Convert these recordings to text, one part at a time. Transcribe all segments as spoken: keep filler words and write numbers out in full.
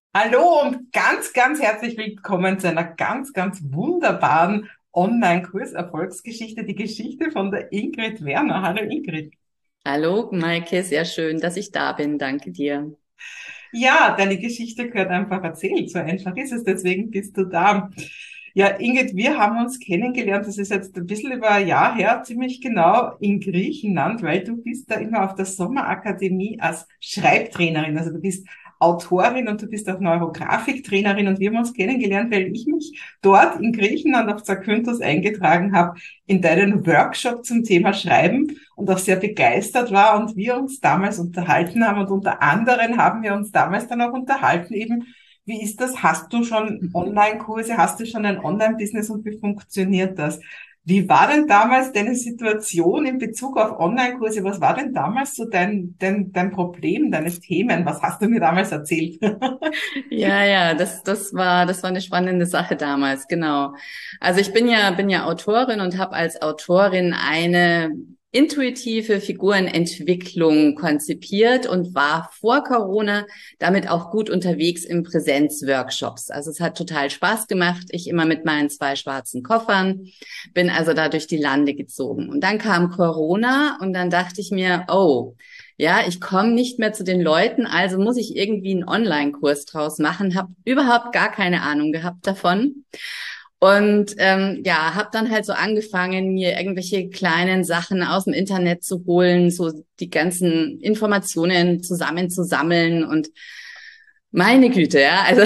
Hallo und ganz, ganz herzlich willkommen zu einer ganz, ganz wunderbaren Online-Kurs-Erfolgsgeschichte, die Geschichte von der Ingrid Werner. Hallo Ingrid. Hallo, Maike, sehr schön, dass ich da bin. Danke dir. Ja, deine Geschichte gehört einfach erzählt. So einfach ist es, deswegen bist du da. Ja, Ingrid, wir haben uns kennengelernt, das ist jetzt ein bisschen über ein Jahr her, ziemlich genau in Griechenland, weil du bist da immer auf der Sommerakademie als Schreibtrainerin. Also du bist Autorin und du bist auch Neurografiktrainerin und wir haben uns kennengelernt, weil ich mich dort in Griechenland auf Zakynthos eingetragen habe in deinen Workshop zum Thema Schreiben und auch sehr begeistert war und wir uns damals unterhalten haben und unter anderem haben wir uns damals dann auch unterhalten eben, wie ist das? Hast du schon Online-Kurse? Hast du schon ein Online-Business und wie funktioniert das? Wie war denn damals deine Situation in Bezug auf Online-Kurse? Was war denn damals so dein, dein, dein Problem, deine Themen? Was hast du mir damals erzählt? Ja, ja, das, das war, das war eine spannende Sache damals, genau. Also ich bin ja, bin ja Autorin und habe als Autorin eine intuitive Figurenentwicklung konzipiert und war vor Corona damit auch gut unterwegs in Präsenzworkshops. Also es hat total Spaß gemacht. Ich immer mit meinen zwei schwarzen Koffern bin also da durch die Lande gezogen. Und dann kam Corona und dann dachte ich mir, oh, ja, ich komme nicht mehr zu den Leuten, also muss ich irgendwie einen Online-Kurs draus machen. Habe überhaupt gar keine Ahnung gehabt davon. Und ähm, ja, habe dann halt so angefangen, mir irgendwelche kleinen Sachen aus dem Internet zu holen, so die ganzen Informationen zusammenzusammeln und meine Güte, ja, also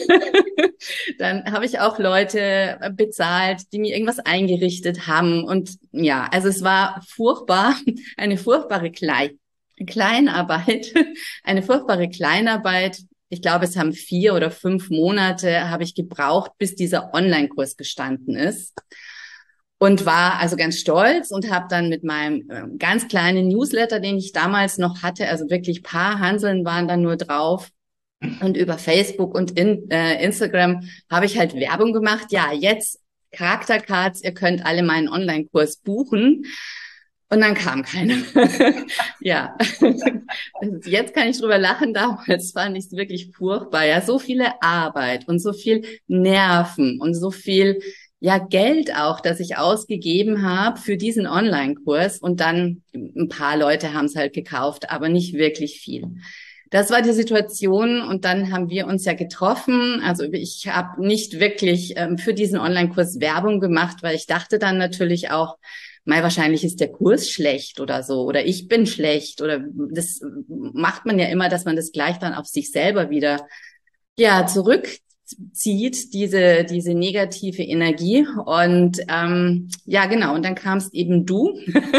dann habe ich auch Leute bezahlt, die mir irgendwas eingerichtet haben. Und ja, also es war furchtbar, eine furchtbare Klei Kleinarbeit, eine furchtbare Kleinarbeit. Ich glaube, es haben vier oder fünf Monate habe ich gebraucht, bis dieser Online-Kurs gestanden ist. Und war also ganz stolz und habe dann mit meinem äh, ganz kleinen Newsletter, den ich damals noch hatte, also wirklich paar Hanseln waren dann nur drauf, und über Facebook und in, äh, Instagram habe ich halt Werbung gemacht. Ja, jetzt Charaktercards, ihr könnt alle meinen Online-Kurs buchen. Und dann kam keiner. Ja, jetzt kann ich drüber lachen. Damals fand ich es wirklich furchtbar. Ja, so viele Arbeit und so viel Nerven und so viel, ja, Geld auch, das ich ausgegeben habe für diesen Online-Kurs. Und dann ein paar Leute haben es halt gekauft, aber nicht wirklich viel. Das war die Situation und dann haben wir uns ja getroffen. Also ich habe nicht wirklich ähm, für diesen Online-Kurs Werbung gemacht, weil ich dachte dann natürlich auch, mal wahrscheinlich ist der Kurs schlecht oder so oder ich bin schlecht oder das macht man ja immer, dass man das gleich dann auf sich selber wieder ja zurückzieht, diese diese negative Energie und ähm, ja genau und dann kamst eben du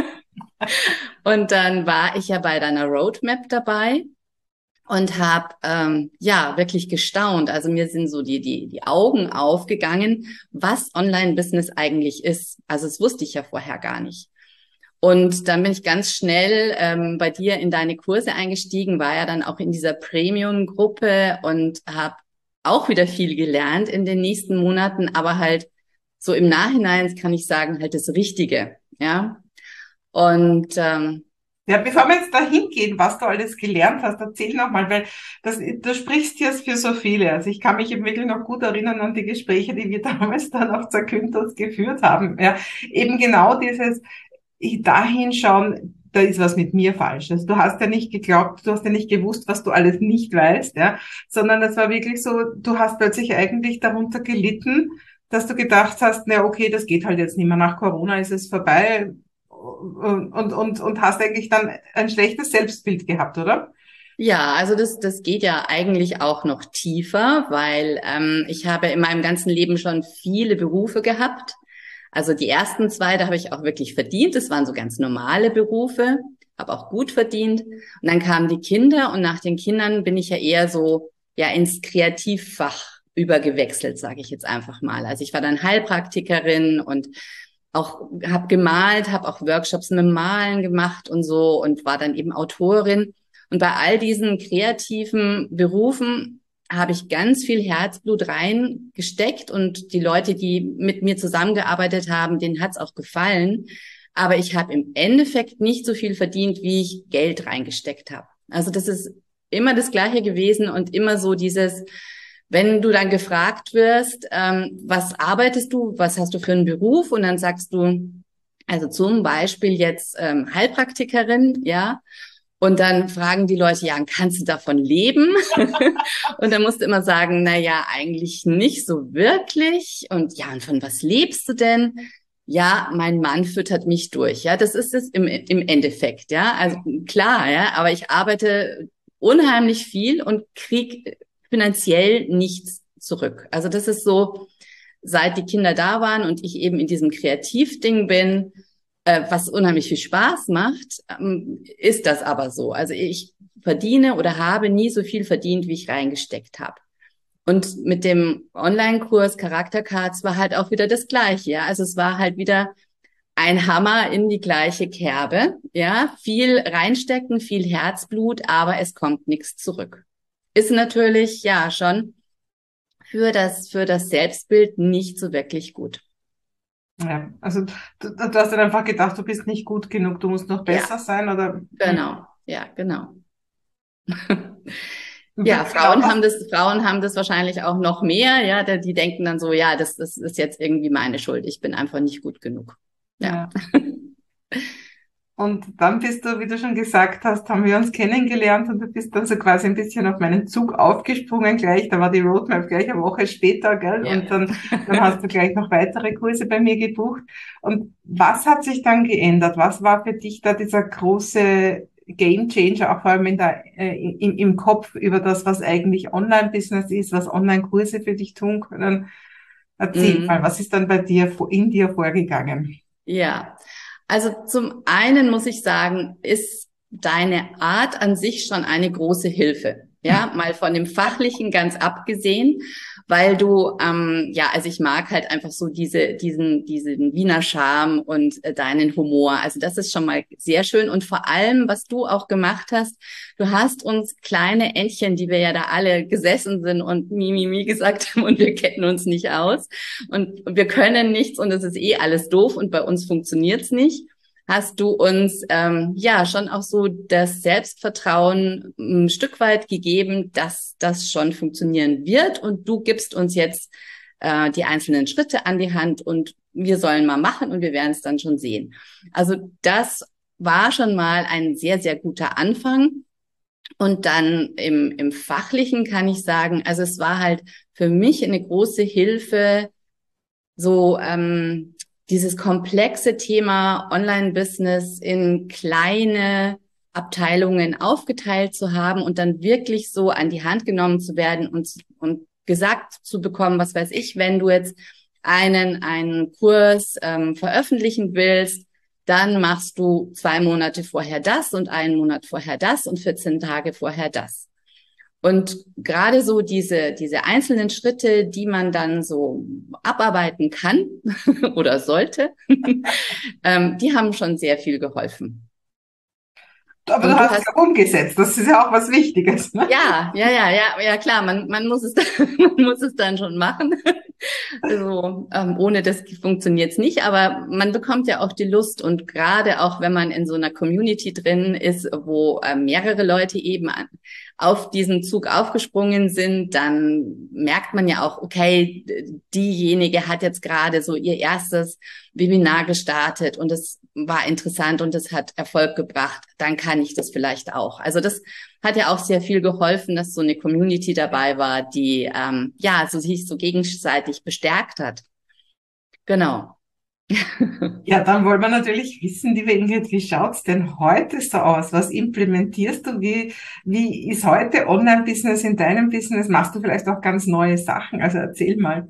und dann war ich ja bei deiner Roadmap dabei und habe ähm, ja wirklich gestaunt. Also mir sind so die die die Augen aufgegangen, was Online-Business eigentlich ist. Also das wusste ich ja vorher gar nicht. Und dann bin ich ganz schnell ähm, bei dir in deine Kurse eingestiegen, war ja dann auch in dieser Premium-Gruppe und habe auch wieder viel gelernt in den nächsten Monaten, aber halt so im Nachhinein kann ich sagen, halt das Richtige, ja. Und ähm, Ja, bevor wir jetzt dahin gehen, was du alles gelernt hast, erzähl nochmal, weil das, du sprichst jetzt für so viele. Also ich kann mich eben wirklich noch gut erinnern an die Gespräche, die wir damals dann auf Zakynthos geführt haben. Ja, eben genau dieses dahin schauen, da ist was mit mir falsch. Also du hast ja nicht geglaubt, du hast ja nicht gewusst, was du alles nicht weißt, ja, sondern es war wirklich so, du hast plötzlich eigentlich darunter gelitten, dass du gedacht hast, na okay, das geht halt jetzt nicht mehr. Nach Corona ist es vorbei und, und, und, und hast eigentlich dann ein schlechtes Selbstbild gehabt, oder? ja, also das, das geht ja eigentlich auch noch tiefer, weil ähm, ich habe in meinem ganzen Leben schon viele Berufe gehabt. Also die ersten zwei, da habe ich auch wirklich verdient. Das waren so ganz normale Berufe, habe auch gut verdient. Und dann kamen die Kinder und nach den Kindern bin ich ja eher so ja ins Kreativfach übergewechselt, sage ich jetzt einfach mal. Also ich war dann Heilpraktikerin und auch habe gemalt, habe auch Workshops mit Malen gemacht und so und war dann eben Autorin. Und bei all diesen kreativen Berufen habe ich ganz viel Herzblut reingesteckt und die Leute, die mit mir zusammengearbeitet haben, denen hat's auch gefallen. Aber ich habe im Endeffekt nicht so viel verdient, wie ich Geld reingesteckt habe. Also das ist immer das Gleiche gewesen und immer so dieses, wenn du dann gefragt wirst, ähm, was arbeitest du, was hast du für einen Beruf? Und dann sagst du, also zum Beispiel jetzt ähm, Heilpraktikerin, ja. Und dann fragen die Leute, ja, kannst du davon leben? Und dann musst du immer sagen, na ja, eigentlich nicht so wirklich. Und ja, und von was lebst du denn? Ja, mein Mann füttert mich durch. Ja, das ist es im, im Endeffekt. Ja, also klar, ja, aber ich arbeite unheimlich viel und krieg finanziell nichts zurück. Also das ist so, seit die Kinder da waren und ich eben in diesem Kreativding bin, äh, was unheimlich viel Spaß macht, ähm, ist das aber so. Also ich verdiene oder habe nie so viel verdient, wie ich reingesteckt habe. Und mit dem Online-Kurs Charaktercards war halt auch wieder das Gleiche. Ja? Also es war halt wieder ein Hammer in die gleiche Kerbe. Ja, viel reinstecken, viel Herzblut, aber es kommt nichts zurück. Ist natürlich ja schon für das für das Selbstbild nicht so wirklich gut. Ja, also du, du hast dann einfach gedacht, du bist nicht gut genug, du musst noch Ja, besser sein oder genau. Ja, genau. genau Ja, Frauen das. haben das, Frauen haben das wahrscheinlich auch noch mehr, ja, die die denken dann so, ja, das, das ist jetzt irgendwie meine Schuld, ich bin einfach nicht gut genug. Ja. Ja. Und dann bist du, wie du schon gesagt hast, haben wir uns kennengelernt und du bist dann so quasi ein bisschen auf meinen Zug aufgesprungen gleich. Da war die Roadmap gleich eine Woche später, gell? Ja. Und dann, dann hast du gleich noch weitere Kurse bei mir gebucht. Und was hat sich dann geändert? Was war für dich da dieser große Game Changer, auch vor allem in der, äh, im, im Kopf über das, was eigentlich Online-Business ist, was Online-Kurse für dich tun können? Erzähl mal, Mhm. was ist dann bei dir, in dir vorgegangen? Ja. Also zum einen muss ich sagen, ist deine Art an sich schon eine große Hilfe. Ja, mal von dem Fachlichen ganz abgesehen, weil du, ähm, ja, also ich mag halt einfach so diese, diesen, diesen Wiener Charme und äh, deinen Humor. Also das ist schon mal sehr schön. Und vor allem, was du auch gemacht hast, du hast uns kleine Entchen, die wir ja da alle gesessen sind und mi, mi, mi gesagt haben und wir kennen uns nicht aus und wir können nichts und es ist eh alles doof und bei uns funktioniert's nicht. Hast du uns ähm, ja schon auch so das Selbstvertrauen ein Stück weit gegeben, dass das schon funktionieren wird und du gibst uns jetzt äh, die einzelnen Schritte an die Hand und wir sollen mal machen und wir werden es dann schon sehen. Also das war schon mal ein sehr, sehr guter Anfang. Und dann im, im Fachlichen kann ich sagen, also es war halt für mich eine große Hilfe, so ähm, dieses komplexe Thema Online-Business in kleine Abteilungen aufgeteilt zu haben und dann wirklich so an die Hand genommen zu werden und, und gesagt zu bekommen, was weiß ich, wenn du jetzt einen, einen Kurs ähm, veröffentlichen willst, dann machst du zwei Monate vorher das und einen Monat vorher das und vierzehn Tage vorher das. Und gerade so diese, diese einzelnen Schritte, die man dann so abarbeiten kann oder sollte, ähm, die haben schon sehr viel geholfen. Aber du Und du hast es hast ja umgesetzt. Das ist ja auch was Wichtiges, ne? Ja, ja, ja, ja, ja, klar, man, man muss es, man muss es dann schon machen. Also, ähm, ohne das funktioniert's nicht, aber man bekommt ja auch die Lust und gerade auch, wenn man in so einer Community drin ist, wo äh, mehrere Leute eben an, auf diesen Zug aufgesprungen sind, dann merkt man ja auch, okay, diejenige hat jetzt gerade so ihr erstes Webinar gestartet und es war interessant und es hat Erfolg gebracht, dann kann ich das vielleicht auch. Also das hat ja auch sehr viel geholfen, dass so eine Community dabei war, die ähm, ja so sich so gegenseitig bestärkt hat. Genau. Ja, dann wollen wir natürlich wissen, liebe Ingrid, wie schaut's denn heute so aus? Was implementierst du? Wie, wie ist heute Online-Business in deinem Business? Machst du vielleicht auch ganz neue Sachen? Also erzähl mal.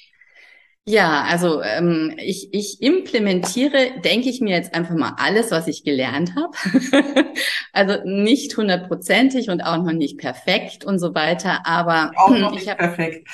Ja, also ähm, ich, ich implementiere, denke ich mir jetzt einfach mal alles, was ich gelernt habe. Also nicht hundertprozentig und auch noch nicht perfekt und so weiter, aber Auch noch ich nicht habe perfekt.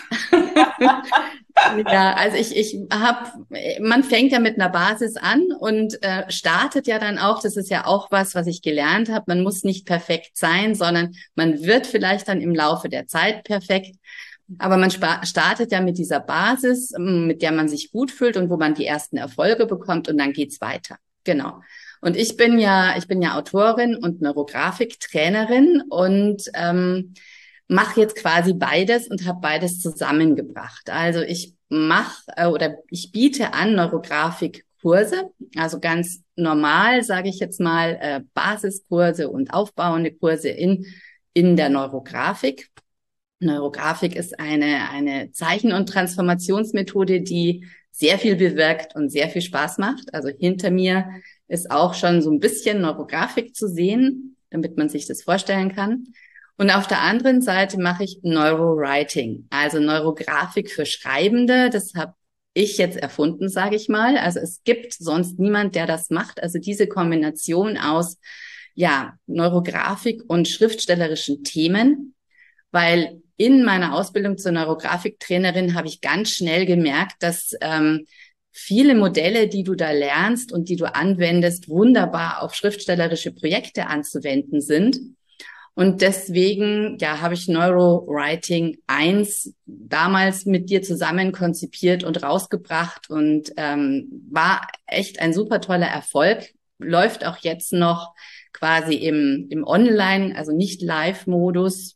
ja, also ich, ich habe, man fängt ja mit einer Basis an und äh, startet ja dann auch, das ist ja auch was, was ich gelernt habe, man muss nicht perfekt sein, sondern man wird vielleicht dann im Laufe der Zeit perfekt. Aber man startet ja mit dieser Basis, mit der man sich gut fühlt und wo man die ersten Erfolge bekommt und dann geht's weiter. Genau. Und ich bin ja, ich bin ja Autorin und Neurografiktrainerin und ähm, mache jetzt quasi beides und habe beides zusammengebracht. Also ich mache äh, oder ich biete an Neurografikkurse, also ganz normal, sage ich jetzt mal, äh, Basiskurse und aufbauende Kurse in in der Neurografik. Neurografik ist eine eine Zeichen- und Transformationsmethode, die sehr viel bewirkt und sehr viel Spaß macht. Also hinter mir ist auch schon so ein bisschen Neurografik zu sehen, damit man sich das vorstellen kann. Und auf der anderen Seite mache ich Neurowriting, also Neurografik für Schreibende. Das habe ich jetzt erfunden, sage ich mal. Also es gibt sonst niemand, der das macht. Also diese Kombination aus, ja, Neurografik und schriftstellerischen Themen, weil in meiner Ausbildung zur Neurografiktrainerin habe ich ganz schnell gemerkt, dass ähm, viele Modelle, die du da lernst und die du anwendest, wunderbar auf schriftstellerische Projekte anzuwenden sind. Und deswegen, ja, habe ich Neurowriting eins damals mit dir zusammen konzipiert und rausgebracht und ähm, war echt ein super toller Erfolg. Läuft auch jetzt noch quasi im, im Online, also nicht Live-Modus.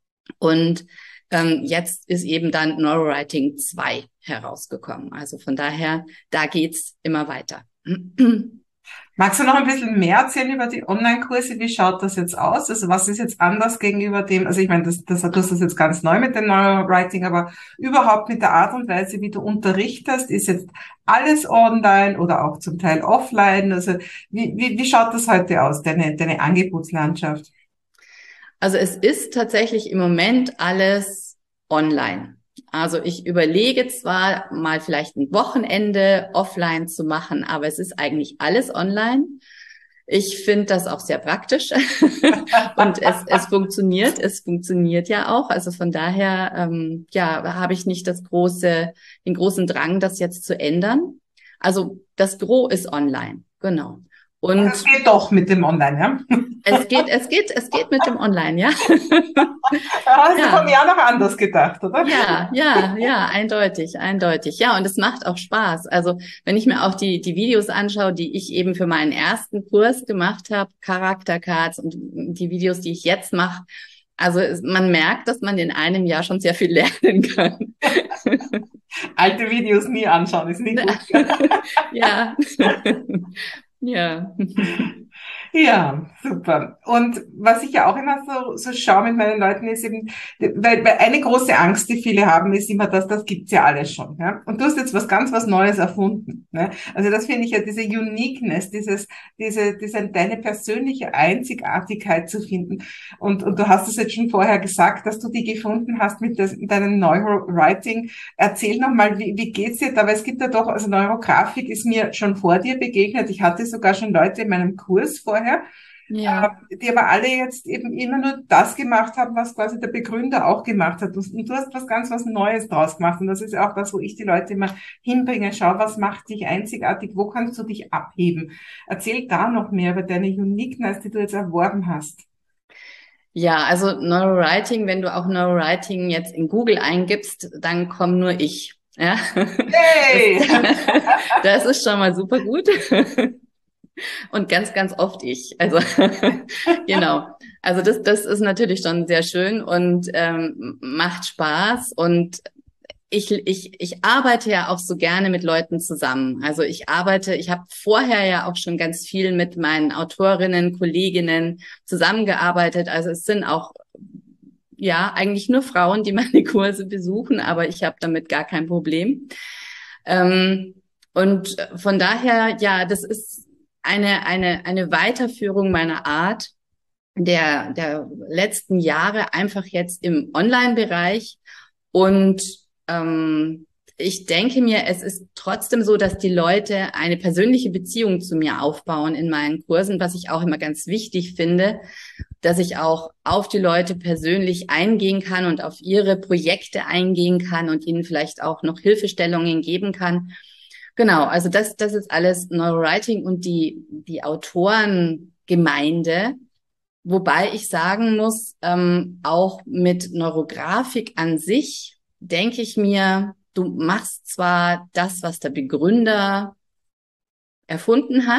Und ähm, jetzt ist eben dann Neurowriting zwei herausgekommen. Also von daher, da geht's immer weiter. Magst du noch ein bisschen mehr erzählen über die Online-Kurse? Wie schaut das jetzt aus? Also was ist jetzt anders gegenüber dem, also ich meine, das, das, du hast das jetzt ganz neu mit dem Neurowriting, aber überhaupt mit der Art und Weise, wie du unterrichtest, ist jetzt alles online oder auch zum Teil offline? Also wie, wie, wie schaut das heute aus, deine, deine Angebotslandschaft? Also es ist tatsächlich im Moment alles online. Also ich überlege zwar mal vielleicht ein Wochenende offline zu machen, aber es ist eigentlich alles online. Ich finde das auch sehr praktisch und es, es funktioniert, es funktioniert ja auch. Also von daher, ähm, ja, habe ich nicht das große, den großen Drang, das jetzt zu ändern. Also das Gros ist online, genau. Also es Und geht doch mit dem Online, ja? es geht, es geht, es geht mit dem Online, ja. Da hast du von Ja, mir noch anders gedacht, oder? ja, ja, ja, eindeutig, eindeutig. Ja, und es macht auch Spaß. Also, wenn ich mir auch die, die Videos anschaue, die ich eben für meinen ersten Kurs gemacht habe, Charaktercards und die Videos, die ich jetzt mache, also es, man merkt, dass man in einem Jahr schon sehr viel lernen kann. Alte Videos nie anschauen, ist nie gut. Ja, ja. Ja, super. Und was ich ja auch immer so, so schaue mit meinen Leuten ist eben, weil, weil eine große Angst, die viele haben, ist immer, dass das gibt's ja alles schon. Ja? Und du hast jetzt was ganz was Neues erfunden. Ne? Also das finde ich ja, diese Uniqueness, dieses, diese, diese deine persönliche Einzigartigkeit zu finden. Und, und du hast es jetzt schon vorher gesagt, dass du die gefunden hast mit das, deinem Neurowriting. Erzähl nochmal, wie, wie geht's dir da? Weil es gibt ja doch, also Neurografik ist mir schon vor dir begegnet. Ich hatte sogar schon Leute in meinem Kurs vorher, Ja. die aber alle jetzt eben immer nur das gemacht haben, was quasi der Begründer auch gemacht hat. Und du hast was ganz was Neues draus gemacht. Und das ist ja auch das, wo ich die Leute immer hinbringe. Schau, was macht dich einzigartig? Wo kannst du dich abheben? Erzähl da noch mehr über deine Uniqueness, die du jetzt erworben hast. Ja, also Neurowriting, wenn du auch Neurowriting jetzt in Google eingibst, dann komm nur ich. Ja, Hey! das, das ist schon mal super gut. Und ganz, ganz oft ich. Also genau. Also das, das ist natürlich schon sehr schön und ähm, macht Spaß. Und ich, ich, ich arbeite ja auch so gerne mit Leuten zusammen. Also ich arbeite, ich habe vorher ja auch schon ganz viel mit meinen Autorinnen, Kolleginnen zusammengearbeitet. Also es sind auch ja eigentlich nur Frauen, die meine Kurse besuchen, aber ich habe damit gar kein Problem. Ähm, und von daher, ja, das ist eine, eine, eine Weiterführung meiner Art der, der letzten Jahre einfach jetzt im Online-Bereich. Und ähm, ich denke mir, es ist trotzdem so, dass die Leute eine persönliche Beziehung zu mir aufbauen in meinen Kursen, was ich auch immer ganz wichtig finde, dass ich auch auf die Leute persönlich eingehen kann und auf ihre Projekte eingehen kann und ihnen vielleicht auch noch Hilfestellungen geben kann. Genau, also das, das ist alles Neurowriting und die, die Autorengemeinde. Wobei ich sagen muss, ähm, auch mit Neurografik an sich denke ich mir, du machst zwar das, was der Begründer erfunden hat,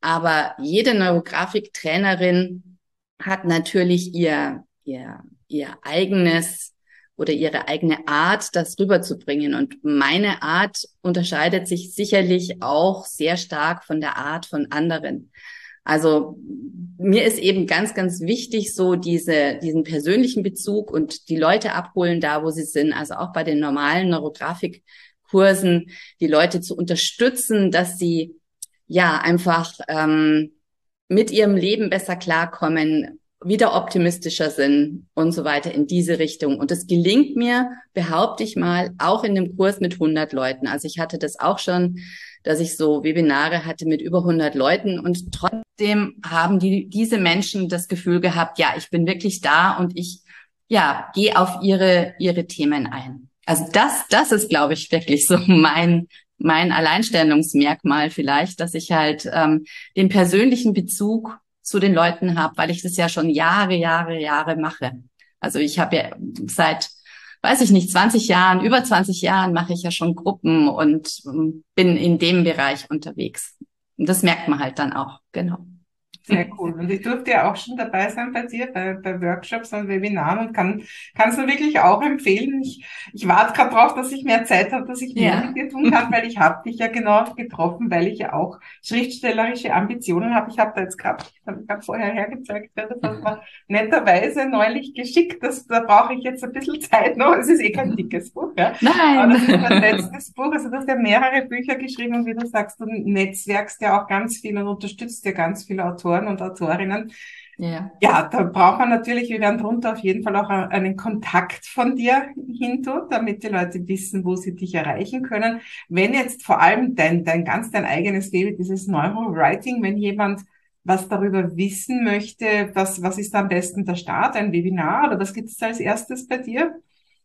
Aber jede Neurografiktrainerin hat natürlich ihr, ihr, ihr eigenes oder ihre eigene Art, das rüberzubringen. Und meine Art unterscheidet sich sicherlich auch sehr stark von der Art von anderen. Also mir ist eben ganz, ganz wichtig, so diese, diesen persönlichen Bezug und die Leute abholen da, wo sie sind. Also auch bei den normalen Neurografikkursen, die Leute zu unterstützen, dass sie ja einfach ähm, mit ihrem Leben besser klarkommen, wieder optimistischer sind und so weiter in diese Richtung. Und das gelingt mir, behaupte ich mal, auch in dem Kurs mit hundert Leuten. Also ich hatte das auch schon, dass ich so Webinare hatte mit über hundert Leuten und trotzdem haben die, diese Menschen das Gefühl gehabt, ja, ich bin wirklich da und ich, ja, gehe auf ihre, ihre Themen ein. Also das, das ist, glaube ich, wirklich so mein, mein Alleinstellungsmerkmal vielleicht, dass ich halt ähm, den persönlichen Bezug zu den Leuten habe, weil ich das ja schon Jahre, Jahre, Jahre mache. Also ich habe ja seit, weiß ich nicht, zwanzig Jahren, über zwanzig Jahren mache ich ja schon Gruppen und bin in dem Bereich unterwegs. Und das merkt man halt dann auch, genau. Sehr cool. Und ich durfte ja auch schon dabei sein bei dir, bei, bei Workshops und Webinaren und kann kann es nur wirklich auch empfehlen. Ich, ich warte gerade drauf, dass ich mehr Zeit habe, dass ich mehr Ja. mit dir tun kann, weil ich habe dich ja genau getroffen, weil ich ja auch schriftstellerische Ambitionen habe. Ich habe da jetzt gerade, ich habe gerade vorher hergezeigt, ja, das hast du netterweise neulich geschickt. Das, da brauche ich jetzt ein bisschen Zeit noch. Es ist eh kein dickes Buch, ja. Aber das ist mein Nein. letztes Buch. Also du hast ja mehrere Bücher geschrieben und wie du sagst, du netzwerkst ja auch ganz viel und unterstützt ja ganz viele Autoren und Autorinnen. Ja. Ja, da braucht man natürlich, wir werden drunter auf jeden Fall auch einen Kontakt von dir hintun, damit die Leute wissen, wo sie dich erreichen können. Wenn jetzt vor allem dein, dein ganz dein eigenes Baby, dieses Neurowriting, wenn jemand was darüber wissen möchte, was, was ist da am besten der Start, ein Webinar oder was gibt es da als erstes bei dir?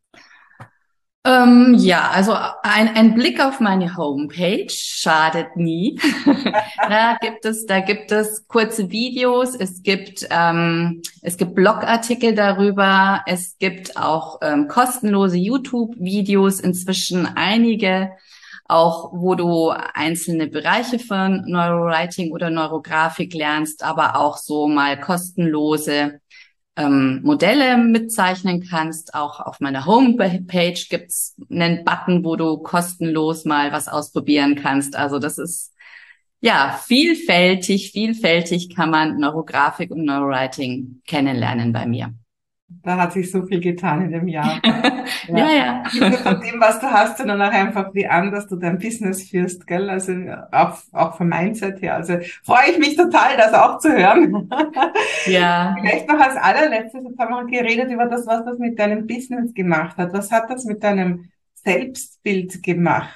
Ähm, ja, also ein, ein Blick auf meine Homepage schadet nie. Da gibt es, da gibt es kurze Videos, es gibt, ähm, es gibt Blogartikel darüber, es gibt auch ähm, kostenlose YouTube-Videos, inzwischen einige, auch wo du einzelne Bereiche von Neurowriting oder Neurografik lernst, aber auch so mal kostenlose ähm, Modelle mitzeichnen kannst. Auch auf meiner Homepage gibt's einen Button, wo du kostenlos mal was ausprobieren kannst. Also das ist ja vielfältig, vielfältig kann man Neurografik und Neurowriting kennenlernen bei mir. Da hat sich so viel getan in dem Jahr. Ja, Ja. ja. Nicht nur von dem, was du hast, sondern auch einfach, wie anders du dein Business führst, gell? Also auch, auch vom Mindset her. Also freue ich mich total, das auch zu hören. Ja. Vielleicht noch als allerletztes, jetzt haben wir geredet über das, was das mit deinem Business gemacht hat. Was hat das mit deinem Selbstbild gemacht?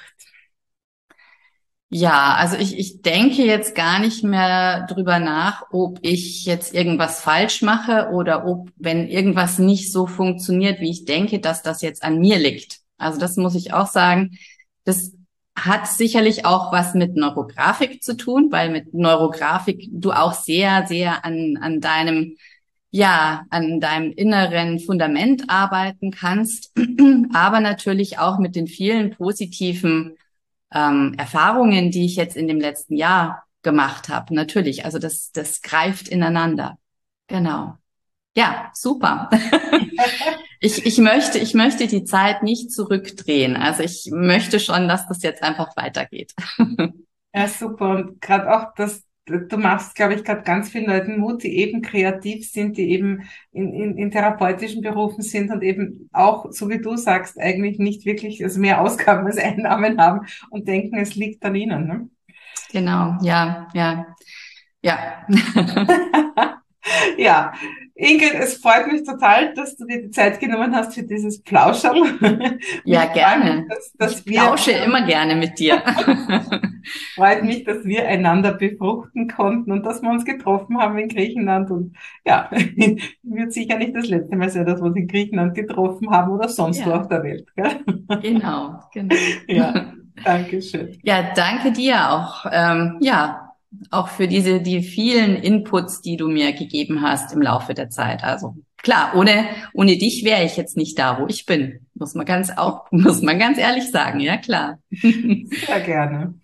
Ja, also ich, ich denke jetzt gar nicht mehr drüber nach, ob ich jetzt irgendwas falsch mache oder ob, wenn irgendwas nicht so funktioniert, wie ich denke, dass das jetzt an mir liegt. Also das muss ich auch sagen. Das hat sicherlich auch was mit Neurografik zu tun, weil mit Neurografik du auch sehr, sehr an, an deinem, ja, an deinem inneren Fundament arbeiten kannst, aber natürlich auch mit den vielen positiven ähm, Erfahrungen, die ich jetzt in dem letzten Jahr gemacht habe. Natürlich, also das, das greift ineinander. Genau. Ja, super. Ich, ich möchte, ich möchte die Zeit nicht zurückdrehen. Also ich möchte schon, dass das jetzt einfach weitergeht. Ja, super. Und gerade auch das, du machst, glaube ich, gerade ganz vielen Leuten Mut, die eben kreativ sind, die eben in, in, in therapeutischen Berufen sind und eben auch, so wie du sagst, eigentlich nicht wirklich, also mehr Ausgaben als Einnahmen haben und denken, es liegt an ihnen, ne? Genau, ja, ja, ja. Ja, Ingrid, es freut mich total, dass du dir die Zeit genommen hast für dieses Plauschern. Ja, Mich freut mich, gerne. dass, Ich dass wir, plausche immer gerne mit dir. freut mich, dass wir einander befruchten konnten und dass wir uns getroffen haben in Griechenland. Und ja, wird sicher nicht das letzte Mal sein, dass wir uns in Griechenland getroffen haben oder sonst wo auf Ja, der Welt. Gell? genau, genau. Ja, danke schön. Ja, danke dir auch. Ähm, ja, auch für diese, die vielen Inputs, die du mir gegeben hast im Laufe der Zeit. Also klar, ohne, ohne dich wäre ich jetzt nicht da, wo ich bin. Muss man ganz auch, muss man ganz ehrlich sagen. Ja, klar. Sehr gerne.